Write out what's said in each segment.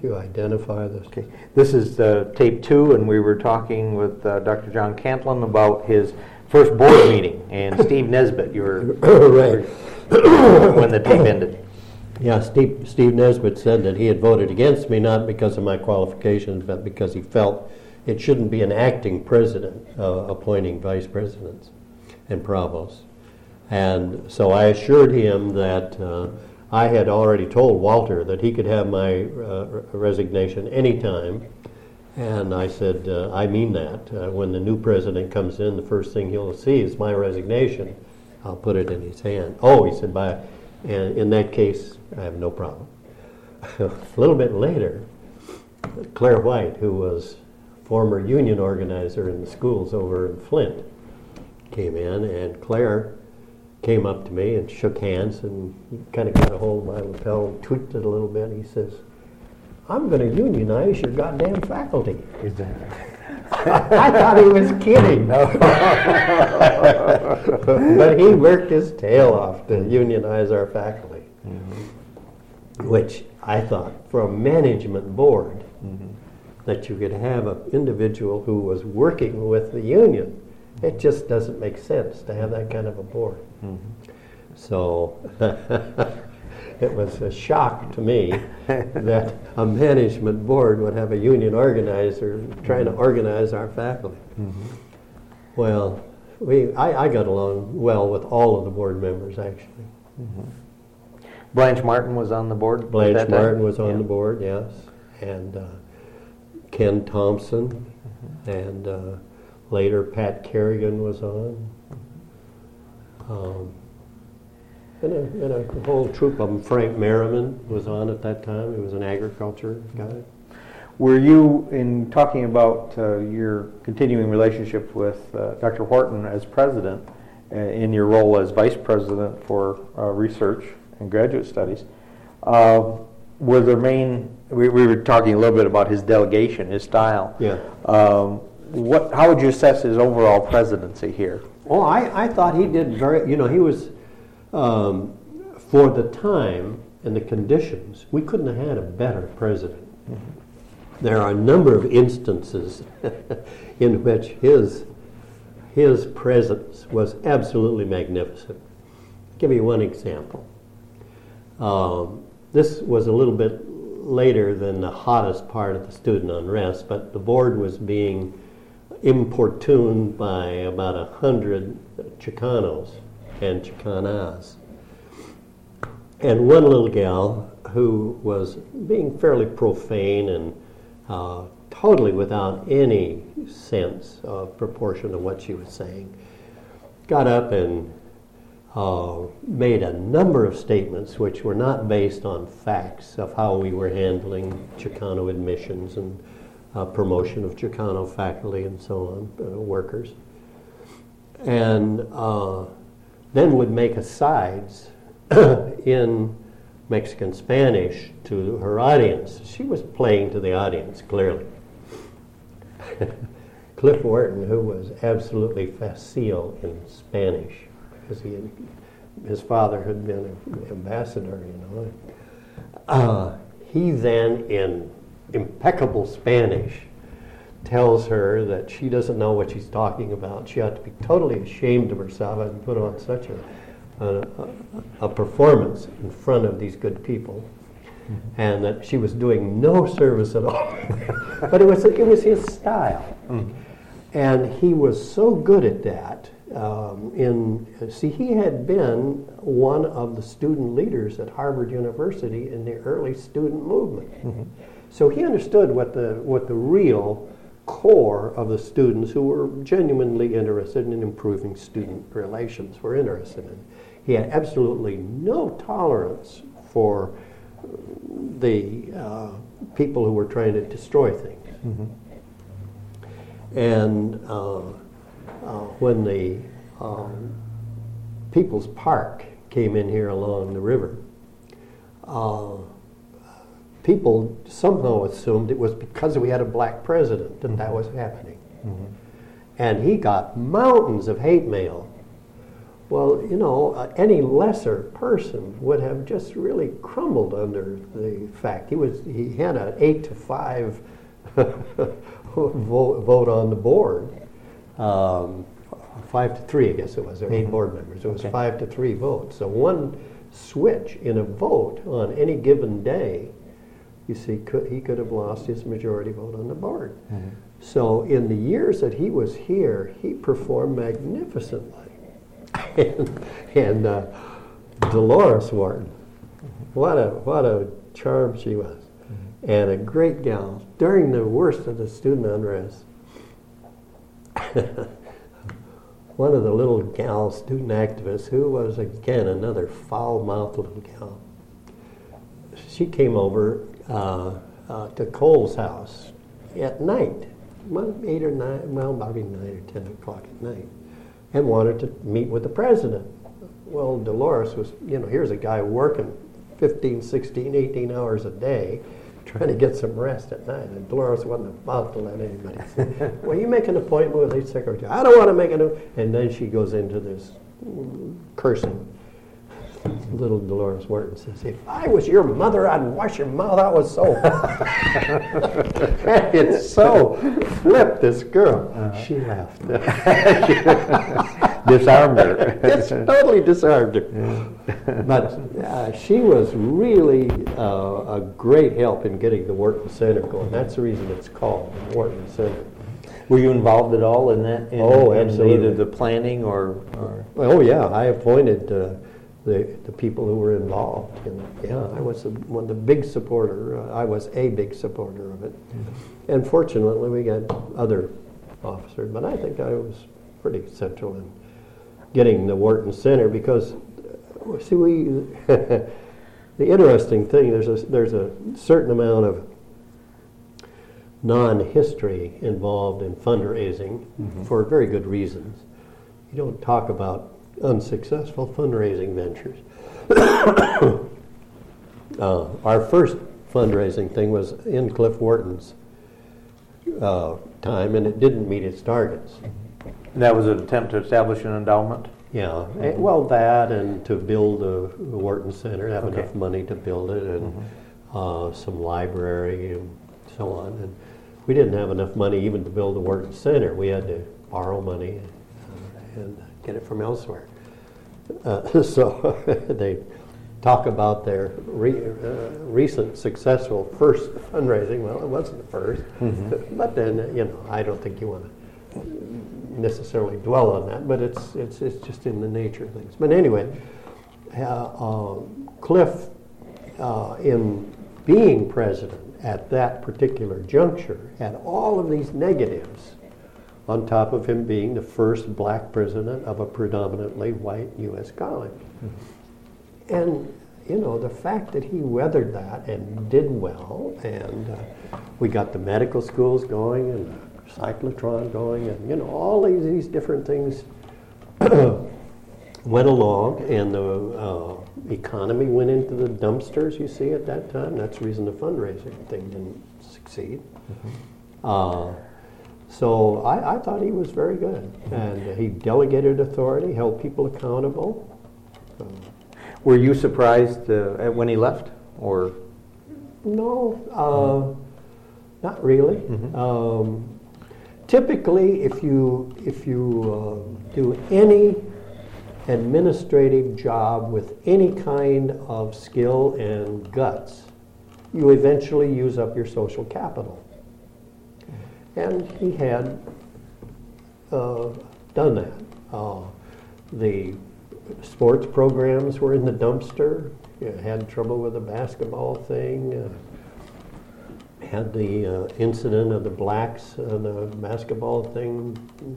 you identify this? Okay. This is tape 2, and we were talking with Dr. John Cantlin about his first board meeting, and Steve Nesbitt, you were right when the tape ended. Yeah, Steve Nesbitt said that he had voted against me not because of my qualifications, but because he felt it shouldn't be an acting president appointing vice presidents and provosts. And so I assured him that I had already told Walter that he could have my resignation anytime. And I said, I mean that. When the new president comes in, the first thing he'll see is my resignation. I'll put it in his hand. Oh, he said, and in that case, I have no problem. A little bit later, Claire White, who was former union organizer in the schools over in Flint, came in, and Claire came up to me and shook hands and kind of got a hold of my lapel and tweaked it a little bit. He says, I'm going to unionize your goddamn faculty. I thought he was kidding. But he worked his tail off to unionize our faculty, which I thought, for a management board, that you could have an individual who was working with the union. It just doesn't make sense to have that kind of a board. So it was a shock to me that a management board would have a union organizer trying to organize our faculty. Well, I got along well with all of the board members, actually. Blanche Martin was on the board? Blanche Martin was on the board, yes. And Ken Thompson, and later Pat Kerrigan was on. And a whole troop of them. Frank Merriman was on at that time. He was an agriculture guy. Were you, in talking about your continuing relationship with Dr. Wharton as president, in your role as vice president for research and graduate studies, were the main, we were talking a little bit about his delegation, his style. Yeah. How would you assess his overall presidency here? Well, I thought he did very, he was, for the time and the conditions, we couldn't have had a better president. There are a number of instances in which his presence was absolutely magnificent. I'll give you one example. This was a little bit later than the hottest part of the student unrest, but the board was being importuned by about 100 Chicanos and Chicanas. And one little gal who was being fairly profane and totally without any sense of proportion of what she was saying, got up and made a number of statements which were not based on facts of how we were handling Chicano admissions and promotion of Chicano faculty and so on, workers. And then would make asides in Mexican Spanish to her audience. She was playing to the audience, clearly. Cliff Wharton, who was absolutely facile in Spanish, because his father had been an ambassador, he then, in impeccable Spanish, tells her that she doesn't know what she's talking about. She ought to be totally ashamed of herself and put on such a performance in front of these good people, and that she was doing no service at all. But it was his style, and he was so good at that. He had been one of the student leaders at Harvard University in the early student movement, so he understood what the real core of the students who were genuinely interested in improving student relations were interested in. He had absolutely no tolerance for the people who were trying to destroy things. And when the People's Park came in here along the river, people somehow assumed it was because we had a black president that was happening. And he got mountains of hate mail. Well, any lesser person would have just really crumbled under the fact he had an 8-5 vote on the board, 5-3, I guess it was. There were 8 board members. It was 5-3 votes. So one switch in a vote on any given day, you see, he could have lost his majority vote on the board. Mm-hmm. So in the years that he was here, he performed magnificently. and Dolores Wharton, what a charm she was, and a great gal. During the worst of the student unrest, one of the little gals, student activists, who was again another foul-mouthed little gal, she came over to Cole's house at night, 8 or 9, well, probably 9 or 10 o'clock at night, and wanted to meet with the president. Well, Dolores was, here's a guy working 15, 16, 18 hours a day, trying to get some rest at night. And Dolores wasn't about to let anybody say, well, you make an appointment with the secretary. I don't want to make an appointment. And then she goes into this cursing. Little Dolores Wharton says, if I was your mother, I'd wash your mouth out with soap. It's so flipped, this girl. She laughed. Disarmed her. It's totally disarmed her. But she was really a great help in getting the Wharton Center going. That's the reason it's called the Wharton Center. Were you involved at all in that? Absolutely. In either the planning or? Oh, yeah. I appointed the people who were involved. I was one of the big supporter. I was a big supporter of it. Mm-hmm. And fortunately, we got other officers. But I think I was pretty central in getting the Wharton Center because, see, the interesting thing, there's a certain amount of non-history involved in fundraising for very good reasons. You don't talk about unsuccessful fundraising ventures. Our first fundraising thing was in Cliff Wharton's time, and it didn't meet its targets. And that was an attempt to establish an endowment? Yeah, well, that and to build the Wharton Center, have enough money to build it, and some library and so on. And we didn't have enough money even to build the Wharton Center. We had to borrow money and get it from elsewhere. So they talk about their recent successful first fundraising. Well, it wasn't the first, but then I don't think you want to necessarily dwell on that. But it's just in the nature of things. But anyway, Cliff, in being president at that particular juncture, had all of these negatives on top of him being the first black president of a predominantly white U.S. college. And, the fact that he weathered that and did well, and we got the medical schools going and the cyclotron going, and, all these different things went along, and the economy went into the dumpsters, you see, at that time. That's the reason the fundraising thing didn't succeed. So I thought he was very good, and he delegated authority, held people accountable. Were you surprised when he left, or? No, not really. Typically, if you do any administrative job with any kind of skill and guts, you eventually use up your social capital. And he had done that. The sports programs were in the dumpster. Had trouble with the basketball thing. Had the incident of the blacks and the basketball thing,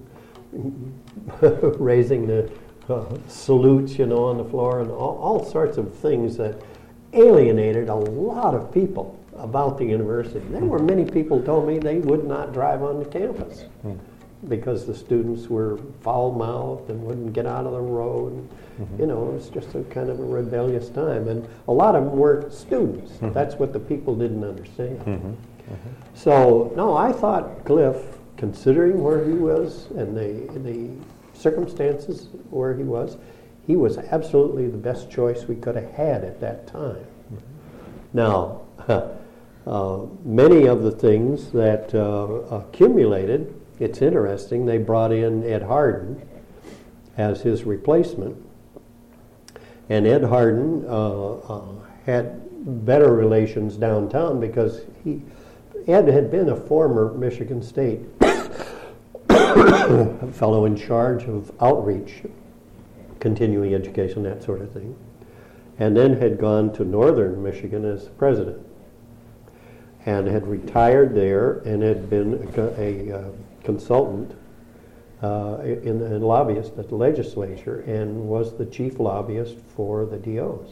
raising the salutes, on the floor, and all sorts of things that alienated a lot of people about the university. There were many people told me they would not drive on the campus because the students were foul-mouthed and wouldn't get out of the road. It was just a kind of a rebellious time. And a lot of them weren't students. That's what the people didn't understand. So, no, I thought Cliff, considering where he was and the circumstances where he was, he was absolutely the best choice we could have had at that time. Now, many of the things that accumulated, it's interesting, they brought in Ed Hardin as his replacement. And Ed Hardin had better relations downtown because Ed had been a former Michigan State fellow in charge of outreach, continuing education, that sort of thing, and then had gone to Northern Michigan as president, and had retired there and had been a consultant and lobbyist at the legislature and was the chief lobbyist for the DOs.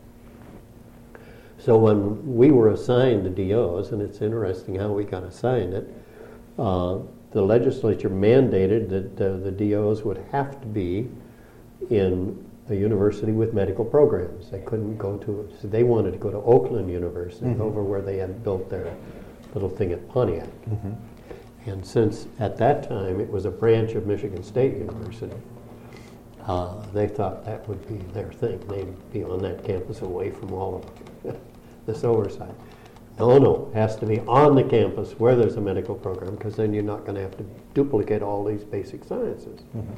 So when we were assigned the DOs, and it's interesting how we got assigned it, the legislature mandated that the DOs would have to be in a university with medical programs. They couldn't go to, so they wanted to go to Oakland University, over where they had built their little thing at Pontiac. And since at that time it was a branch of Michigan State University, they thought that would be their thing. They'd be on that campus away from all of this oversight. No, it has to be on the campus where there's a medical program, because then you're not going to have to duplicate all these basic sciences.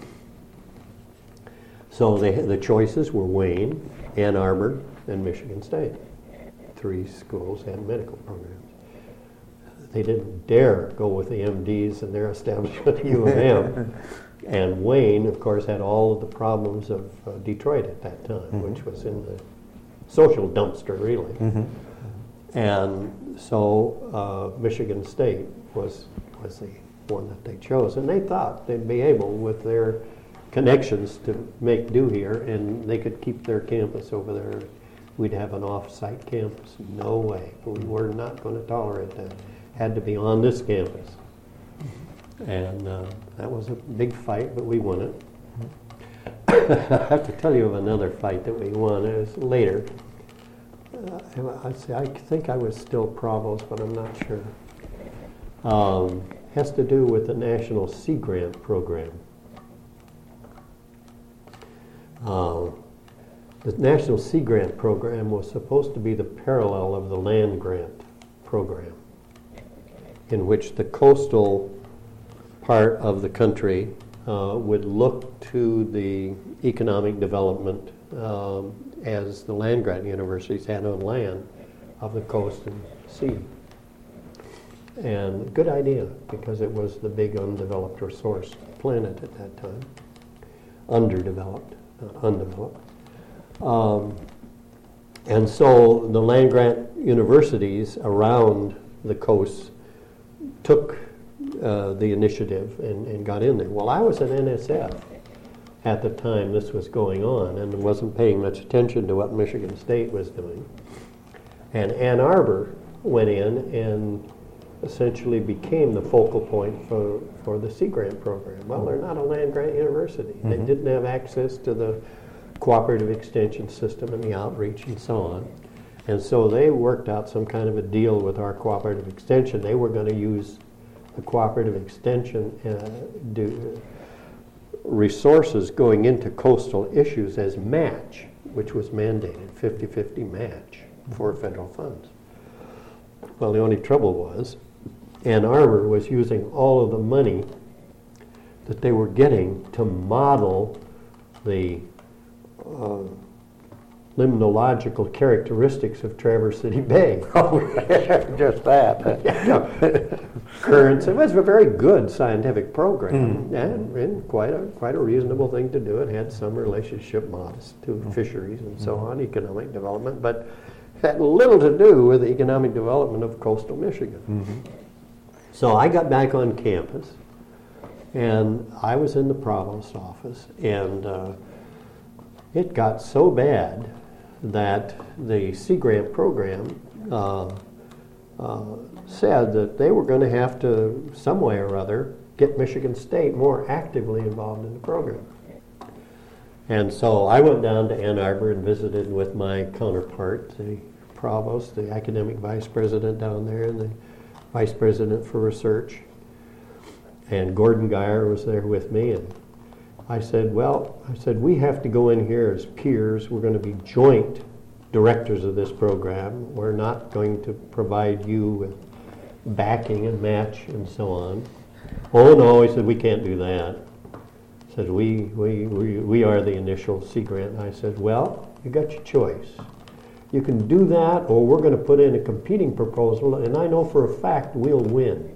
So the choices were Wayne, Ann Arbor, and Michigan State. 3 schools had medical programs. They didn't dare go with the MDs and their establishment at U of M. And Wayne, of course, had all of the problems of Detroit at that time, which was in the social dumpster, really. And so Michigan State was the one that they chose. And they thought they'd be able, with their connections, to make do here, and they could keep their campus over there. We'd have an off-site campus. No way. We were not going to tolerate that. Had to be on this campus. And that was a big fight, but we won it. I have to tell you of another fight that we won. It was later. I think I was still provost, but I'm not sure. Has to do with the National Sea Grant Program. The National Sea Grant Program was supposed to be the parallel of the Land Grant Program, in which the coastal part of the country would look to the economic development as the land-grant universities had on land of the coast and sea. And good idea, because it was the big undeveloped resource planet at that time. Underdeveloped, not undeveloped. And so the land-grant universities around the coast took the initiative and got in there. Well, I was at NSF at the time this was going on and wasn't paying much attention to what Michigan State was doing. And Ann Arbor went in and essentially became the focal point for the Sea Grant Program. Well, they're not a land-grant university. They didn't have access to the cooperative extension system and the outreach and so on. And so they worked out some kind of a deal with our cooperative extension. They were going to use the cooperative extension resources going into coastal issues as match, which was mandated, 50-50 match for federal funds. Well, the only trouble was Ann Arbor was using all of the money that they were getting to model the limnological characteristics of Traverse City Bay. Oh, just that. Currents. It was a very good scientific program, and quite a reasonable thing to do. It had some relationship modest to fisheries and so on, economic development, but had little to do with the economic development of coastal Michigan. So I got back on campus, and I was in the provost office, and it got so bad that the Sea Grant Program said that they were going to have to, some way or other, get Michigan State more actively involved in the program. And so I went down to Ann Arbor and visited with my counterpart, the provost, the academic vice president down there, and the vice president for research. And Gordon Geyer was there with me, I said, we have to go in here as peers. We're going to be joint directors of this program. We're not going to provide you with backing and match and so on. Oh no, he said, we can't do that. He said, we are the initial Sea Grant. And I said, well, you got your choice. You can do that, or we're going to put in a competing proposal, and I know for a fact we'll win.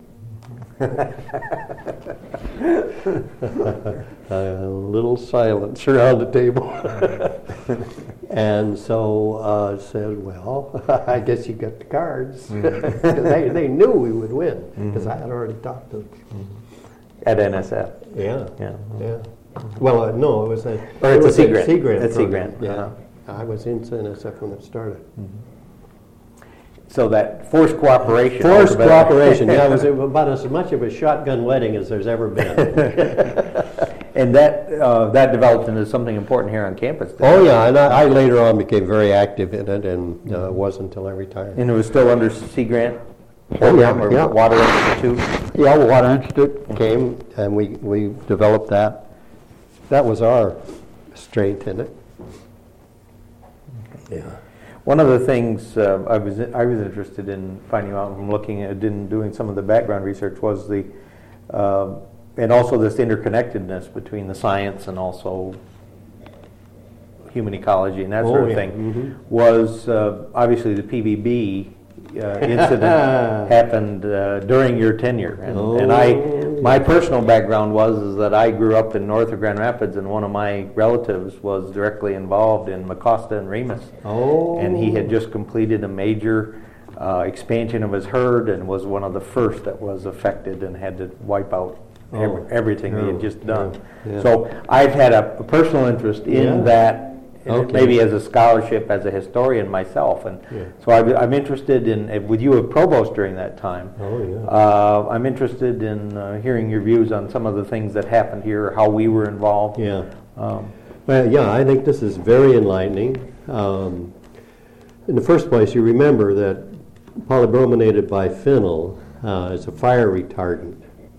A little silence around the table. And so I said, well, I guess you got the cards. They knew we would win, because I had already talked to them. At NSF? Yeah. Well, no, it was a... Or it's a Sea Grant. Sea Grant. It's Sea Grant. Yeah. I was in NSF when it started. So that forced cooperation. Forced cooperation, yeah. It was about as much of a shotgun wedding as there's ever been. And that developed into something important here on campus. Oh, yeah, and I later on became very active in it, and it wasn't until I retired. And it was still under Sea Grant? Oh, yeah, or yeah. Water Institute? Yeah, well, Water Institute came, and we developed that. That was our strength in it. Yeah. One of the things I was interested in finding out from looking at doing some of the background research was the and also this interconnectedness between the science and also human ecology and that sort of thing was obviously the PVB incident happened during your tenure, and my personal background was that I grew up in north of Grand Rapids, and one of my relatives was directly involved in Mecosta and Remus, and he had just completed a major expansion of his herd and was one of the first that was affected and had to wipe out everything he had just done. Yeah. So I've had a personal interest in that. Maybe as a scholarship, as a historian myself, and so I'm interested in, with you as provost during that time. I'm interested in hearing your views on some of the things that happened here, how we were involved. Well, I think this is very enlightening. In the first place, you remember that polybrominated biphenyl is a fire retardant,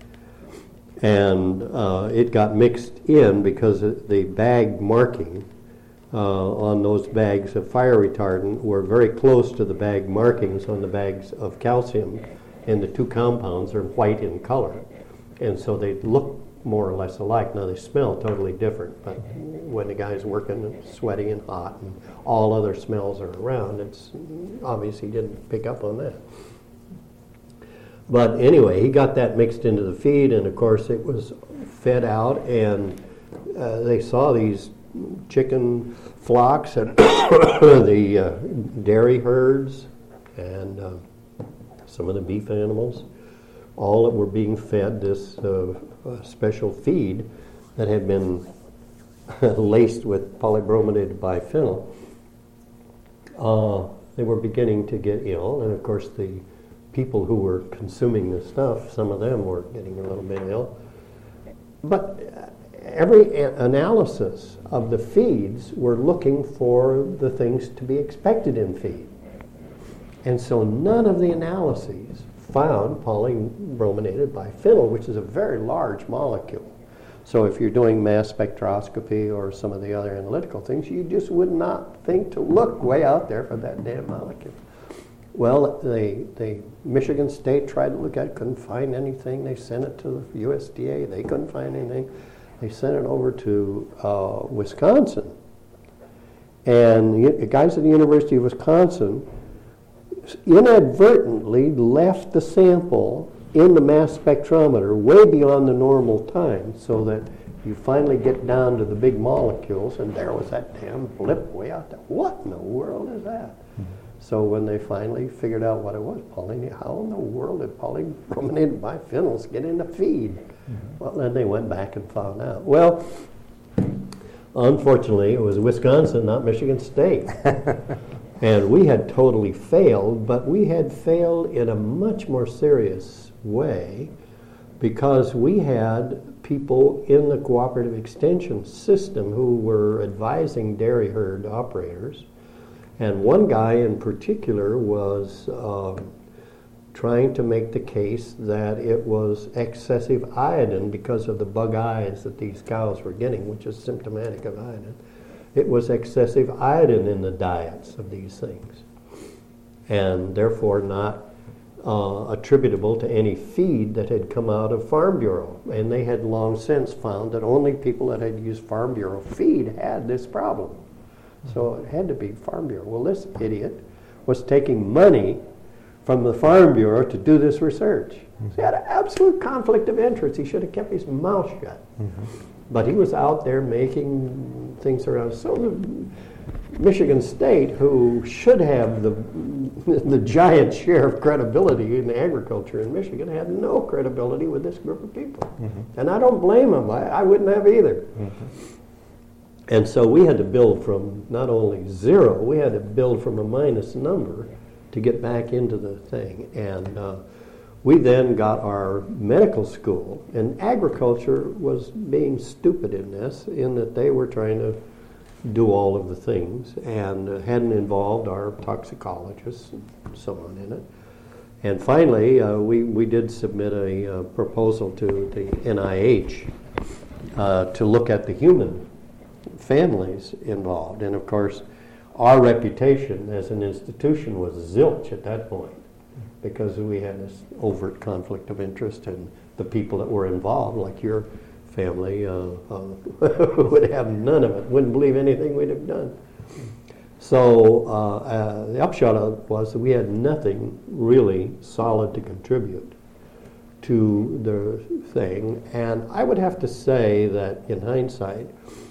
and it got mixed in because the bag marking on those bags of fire retardant were very close to the bag markings on the bags of calcium, and the two compounds are white in color, and so they look more or less alike. Now they smell totally different, but when the guy's working and sweaty and hot and all other smells are around, it's obvious he didn't pick up on that. But anyway, he got that mixed into the feed, and of course it was fed out, and they saw these chicken flocks and the dairy herds and some of the beef animals, all that were being fed this special feed that had been laced with polybrominated biphenyl. They were beginning to get ill, and of course the people who were consuming the stuff, some of them were getting a little bit ill. But every analysis of the feeds were looking for the things to be expected in feed. And so none of the analyses found polybrominated biphenyl, which is a very large molecule. So if you're doing mass spectroscopy or some of the other analytical things, you just would not think to look way out there for that damn molecule. Well, the Michigan State tried to look at it, couldn't find anything. They sent it to the USDA, they couldn't find anything. They sent it over to Wisconsin. And the guys at the University of Wisconsin inadvertently left the sample in the mass spectrometer way beyond the normal time, so that you finally get down to the big molecules, and there was that damn blip way out there. What in the world is that? So when they finally figured out what it was, how in the world did polybrominated biphenyls get in the feed? Well, then they went back and found out. Well, unfortunately, it was Wisconsin, not Michigan State. And we had totally failed, but we had failed in a much more serious way, because we had people in the cooperative extension system who were advising dairy herd operators. And one guy in particular was trying to make the case that it was excessive iodine because of the bug eyes that these cows were getting, which is symptomatic of iodine. It was excessive iodine in the diets of these things, and therefore not attributable to any feed that had come out of Farm Bureau. And they had long since found that only people that had used Farm Bureau feed had this problem. So it had to be Farm Bureau. Well, this idiot was taking money from the Farm Bureau to do this research. So he had an absolute conflict of interest. He should have kept his mouth shut. But he was out there making things around. So the Michigan State, who should have the giant share of credibility in agriculture in Michigan, had no credibility with this group of people. And I don't blame them. I wouldn't have either. And so we had to build from not only zero, we had to build from a minus number to get back into the thing. And we then got our medical school, and agriculture was being stupid in this, in that they were trying to do all of the things and hadn't involved our toxicologists and so on in it. And finally, we did submit a proposal to the NIH to look at the human families involved. And of course, our reputation as an institution was zilch at that point, because we had this overt conflict of interest, and the people that were involved, like your family, would have none of it, wouldn't believe anything we'd have done. So the upshot of it was that we had nothing really solid to contribute to the thing. And I would have to say that in hindsight,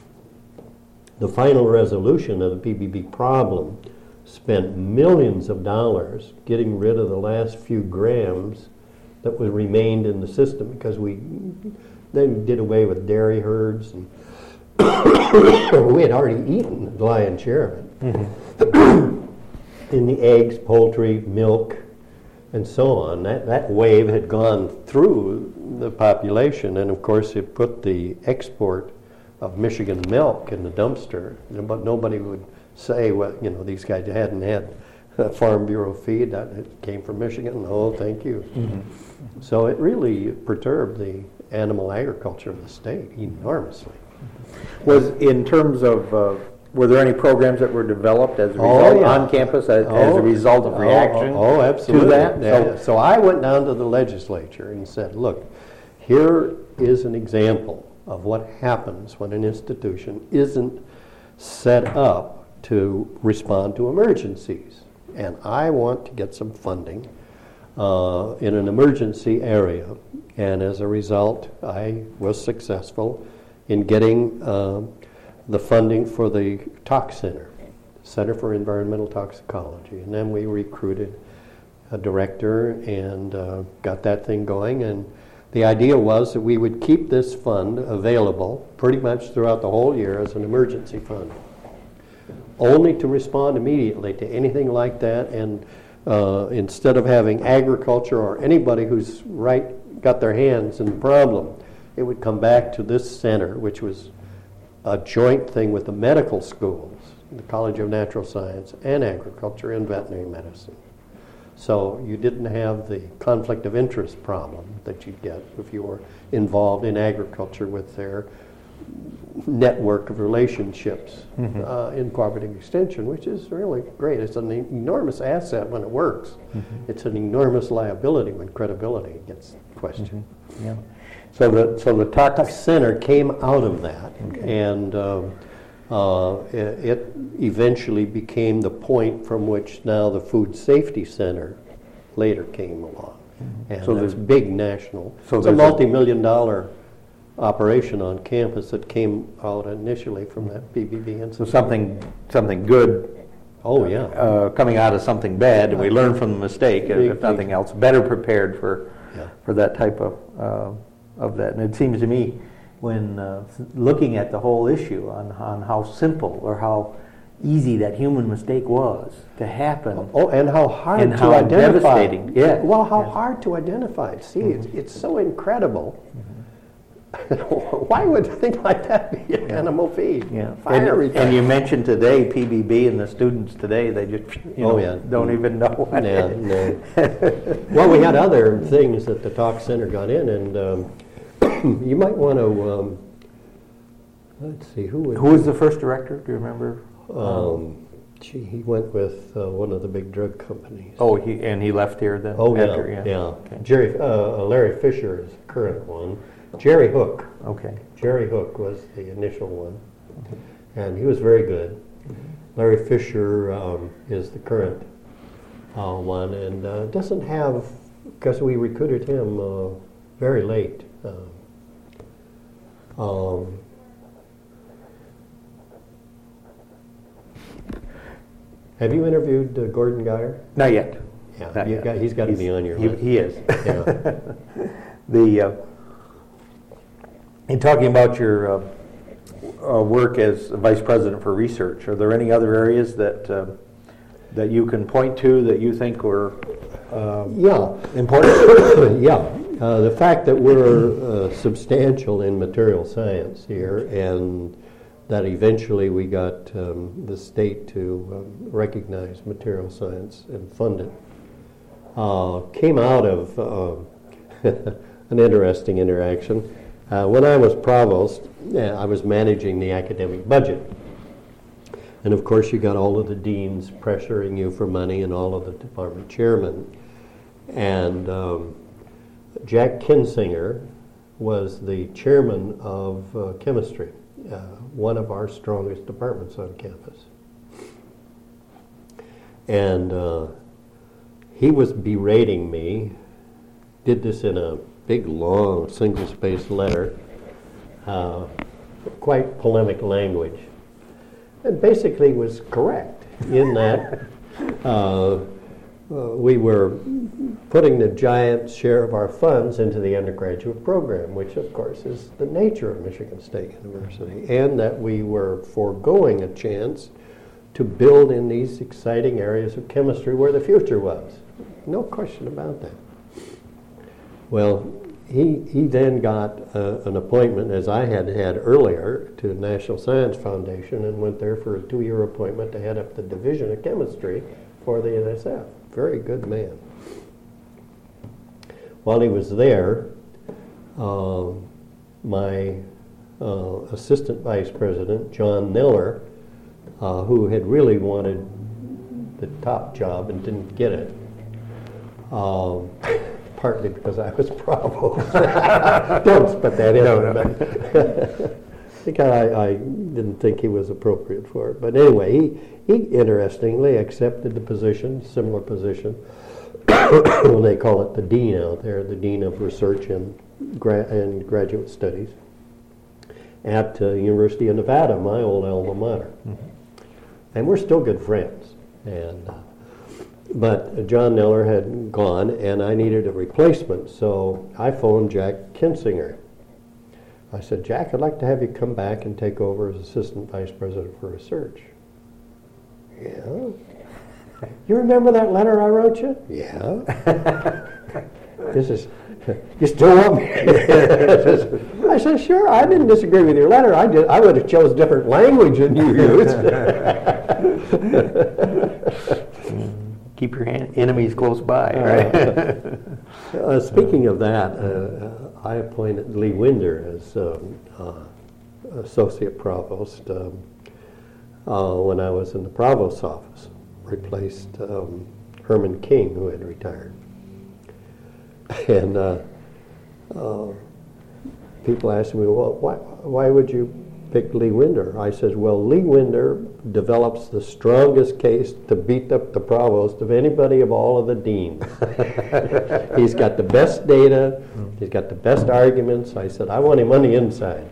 the final resolution of the PBB problem spent millions of dollars getting rid of the last few grams that remained in the system, because we then did away with dairy herds, and we had already eaten the lion's share of it. In the eggs, poultry, milk, and so on. That wave had gone through the population, and of course it put the export of Michigan milk in the dumpster, but nobody would say, well, these guys hadn't had Farm Bureau feed, that it came from Michigan. No, thank you. So it really perturbed the animal agriculture of the state enormously. Was in terms of, were there any programs that were developed as a result on campus as a result of reaction absolutely. to that? Yeah. So I went down to the legislature and said, look, here is an example of what happens when an institution isn't set up to respond to emergencies. And I want to get some funding in an emergency area. And as a result, I was successful in getting the funding for the Tox Center, Center for Environmental Toxicology. And then we recruited a director and got that thing going. And the idea was that we would keep this fund available pretty much throughout the whole year as an emergency fund, only to respond immediately to anything like that. And instead of having agriculture or anybody who's got their hands in the problem, it would come back to this center, which was a joint thing with the medical schools, the College of Natural Science, and Agriculture and Veterinary Medicine. So you didn't have the conflict of interest problem that you'd get if you were involved in agriculture with their network of relationships in cooperative extension, which is really great. It's an enormous asset when it works. It's an enormous liability when credibility gets questioned. Yeah. So the Tox Center came out of that, and it eventually became the point from which now the Food Safety Center later came along. And so there's big national. So it's a multi-million-dollar operation on campus that came out initially from that PBB incident. So something good. Oh yeah. Coming out of something bad, and we learn from the mistake. If nothing else, better prepared for that type of that. And it seems to me, when looking at the whole issue on how simple or how easy that human mistake was to happen. Oh, and how hard and to how identify. Devastating. Yeah. Well, how hard to identify. See, it's so incredible Why would a thing like that be an animal feed? Yeah. Fire And you mentioned today PBB and the students today, they just don't even know what Yeah, it is. no. Well, we had other things that the Talk Center got in, and you might want to, let's see, Who was the first director? Do you remember? He went with one of the big drug companies. Oh, he left here then? Oh, after, yeah. Okay. Larry Fisher is the current one. Jerry Hook. Okay. Jerry Hook was the initial one, and he was very good. Larry Fisher is the current one, and doesn't have, because we recruited him very late. Have you interviewed Gordon Geyer? Not yet. Yeah, he's got to be on your list. He is. Yeah. In talking about your work as Vice President for Research, are there any other areas that you can point to that you think were important? Yeah. The fact that we're substantial in material science here, and that eventually we got the state to recognize material science and fund it, came out of an interesting interaction. When I was provost, I was managing the academic budget. And of course, you got all of the deans pressuring you for money and all of the department chairmen. And Jack Kinsinger was the chairman of chemistry, one of our strongest departments on campus. And he was berating me, did this in a big, long, single-spaced letter, quite polemic language, and basically was correct in that we were putting the giant share of our funds into the undergraduate program, which, of course, is the nature of Michigan State University, and that we were foregoing a chance to build in these exciting areas of chemistry where the future was. No question about that. Well, he then got an appointment, as I had had earlier, to the National Science Foundation, and went there for a 2-year appointment to head up the Division of Chemistry for the NSF. Very good man. While he was there, my assistant vice president, John Miller, who had really wanted the top job and didn't get it, partly because I was provost. Don't put that in. No. Because I didn't think he was appropriate for it. But anyway, he interestingly accepted the position, similar position. They call it the dean out there, the dean of research and graduate studies at University of Nevada, my old alma mater. Mm-hmm. And we're still good friends. But John Neller had gone, and I needed a replacement, so I phoned Jack Kinsinger. I said, Jack, I'd like to have you come back and take over as Assistant Vice President for Research. Yeah? You remember that letter I wrote you? Yeah. You still want me? I said, sure, I didn't disagree with your letter. I would have chose different language than you used. Keep your enemies close by, right? Speaking of that, I appointed Lee Winder as associate provost when I was in the provost's office, replaced Herman King, who had retired. And people asked me, well, why would you pick Lee Winder? I said, well, Lee Winder develops the strongest case to beat up the provost of anybody of all of the deans. He's got the best data. He's got the best arguments. I said, I want him on the inside.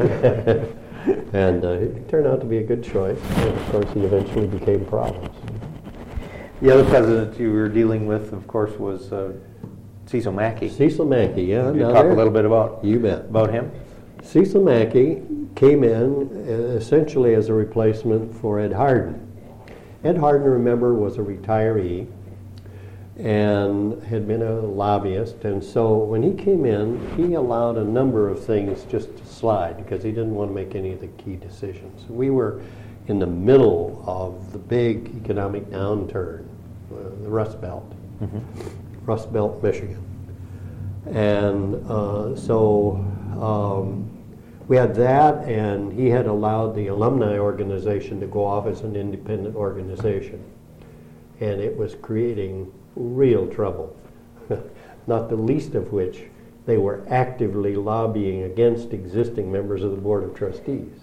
And it turned out to be a good choice. And of course, he eventually became provost. The other president you were dealing with, of course, was Cecil Mackey. Cecil Mackey, yeah. Can you talk a little bit about him? Cecil Mackey came in essentially as a replacement for Ed Harden. Ed Harden, remember, was a retiree, and had been a lobbyist. And so when he came in, he allowed a number of things just to slide because he didn't want to make any of the key decisions. We were in the middle of the big economic downturn, the Rust Belt, Rust Belt, Michigan. And we had that, and he had allowed the alumni organization to go off as an independent organization. And it was creating real trouble, not the least of which they were actively lobbying against existing members of the Board of Trustees.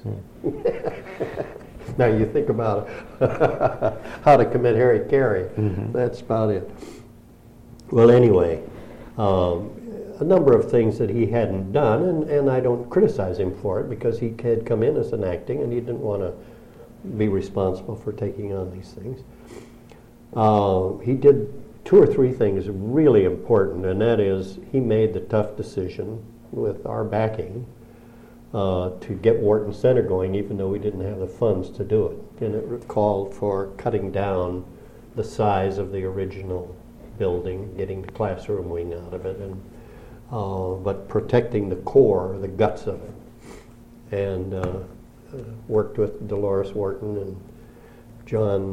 Now you think about how to commit hara-kiri. That's about it. Well, anyway, a number of things that he hadn't done, and I don't criticize him for it because he had come in as an acting and he didn't want to be responsible for taking on these things. He did 2 or 3 things really important, and that is he made the tough decision with our backing to get Wharton Center going, even though we didn't have the funds to do it. And it called for cutting down the size of the original building, getting the classroom wing out of it, and but protecting the core, the guts of it. And worked with Dolores Wharton and John,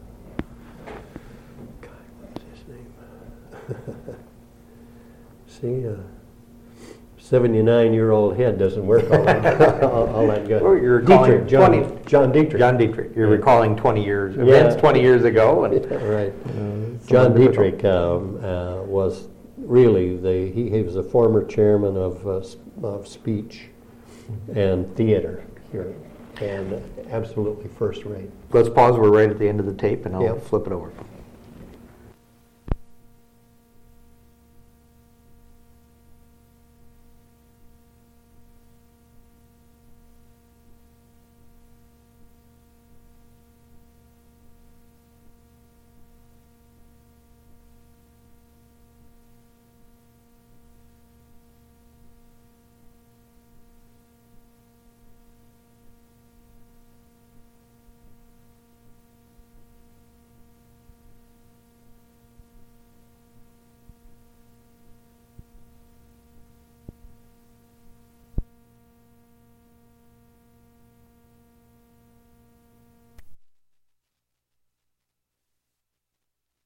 what's his name? See, 79-year-old head doesn't work all that good. Well, you're recalling John Dietrich. John Dietrich. You're recalling 20 years, events 20 years ago. And, right. John Dietrich was really he was a former chairman of speech and theater here, and absolutely first rate. Let's pause. We're right at the end of the tape, and I'll flip it over.